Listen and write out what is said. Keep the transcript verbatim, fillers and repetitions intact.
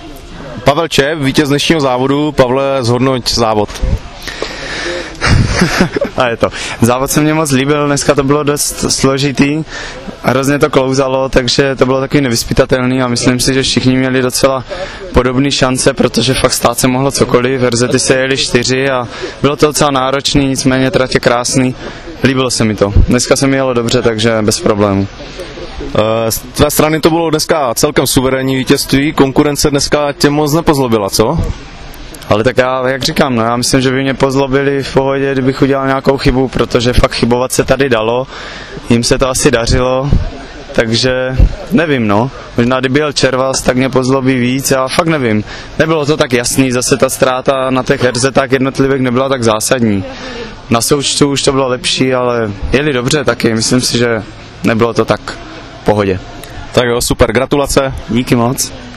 Pavel Čep, vítěz dnešního závodu. Pavle, zhodnoť závod. A je to. Závod se mě moc líbil, dneska to bylo dost složitý, hrozně to klouzalo, takže to bylo takový nevyzpytatelný a myslím si, že všichni měli docela podobné šance, protože fakt stát se mohlo cokoliv, verzety se jeli čtyři a bylo to docela náročný, nicméně tratě krásný, líbilo se mi to. Dneska se mi jelo dobře, takže bez problémů. Z tvé strany to bylo dneska celkem suverénní vítězství, konkurence dneska tě moc nepozlobila, co? Ale tak já, jak říkám, no, já myslím, že by mě pozlobili v pohodě, kdybych udělal nějakou chybu, protože fakt chybovat se tady dalo, jim se to asi dařilo, takže nevím, no. Možná kdyby byl Červas, tak mě pozlobí víc, já fakt nevím. Nebylo to tak jasný, zase ta ztráta na těch er zetách jednotlivých nebyla tak zásadní. Na součtu už to bylo lepší, ale jeli dobře taky, myslím si, že nebylo to tak v pohodě. Tak jo, super, gratulace. Díky moc.